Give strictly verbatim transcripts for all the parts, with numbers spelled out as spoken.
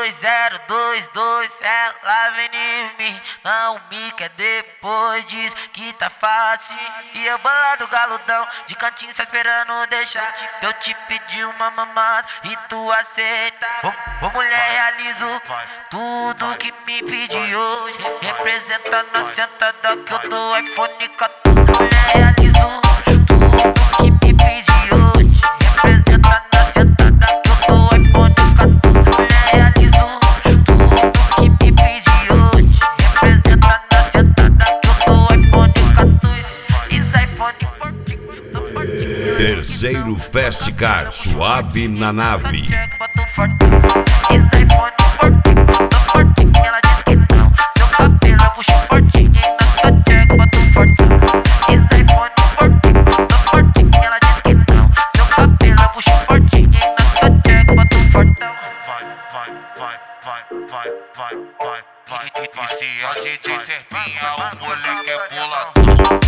dois zero dois dois, ela vem em mim, não me quer depois, diz que tá fácil. E eu bolado galudão, de cantinho só esperando deixar eu te pedir uma mamada e tu aceita. Ô, ô mulher, realizo tudo que me pedi hoje, representa na sentada que eu dou iPhone quatorze. Mulher, realizo tudo que me pedi hoje, representa na sentada que eu dou iPhone quatorze. Mulher, realizo tudo que me pedi hoje, representa na sentada que eu dou iPhone quatorze. Isso iPhone fortinho, tô fortinho. Terceiro Festcar, suave na nave. Isso iPhone fortinho, tô fortinho. Ela diz que não, seu cabelo eu puxo fortinho e na tua tcheca boto fortinho. Isso iPhone fortinho, tô fortinho. Ela diz que não, seu cabelo eu puxo fortinho e na tua tcheca boto fortão. Vai, vai, vai, vai, vai, vai, vai, vai. E, e, e se a D J Serpinha, o moleque é boladão.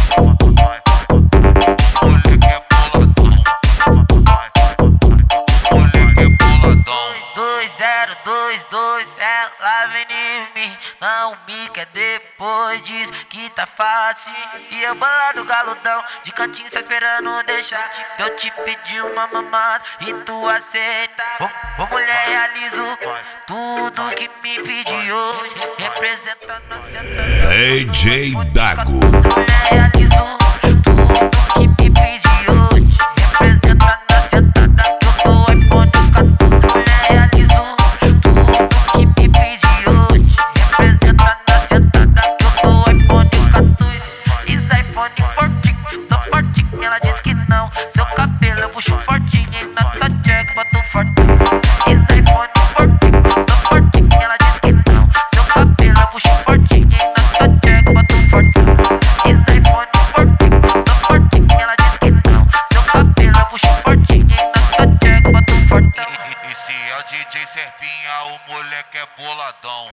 O moleque é boladão. O moleque é boladão. dois zero dois dois, ela vem em mim, não me quer depois, diz que tá fácil. E eu bolado galudão, de cantinho só esperando deixar eu te pedir uma mamada e tu aceita. Ô, ô mulher, realizo tudo que me pedi hoje, representa na sentada. D J Dago. Mulher, realizo tudo que me pedi hoje, representa na sentada que eu dou iPhone quatorze. Mulher, realizo tudo que me pedi hoje, representa na sentada que eu dou iPhone quatorze. Isso iPhone fortinho, tô fortinho. Ela diz que não, seu cabelo eu puxo fortinho e na tua tcheca boto fortinho. Isso iPhone fortinho, tô fortinho. Ela diz que não, seu cabelo eu puxo fortinho e na tua tcheca boto fortinho. Isso iPhone fortinho, tô fortinho. Ela diz que não, seu cabelo eu puxo fortinho e na tua tcheca boto fortão. E, e, e se a D J Serpinha, o moleque é boladão.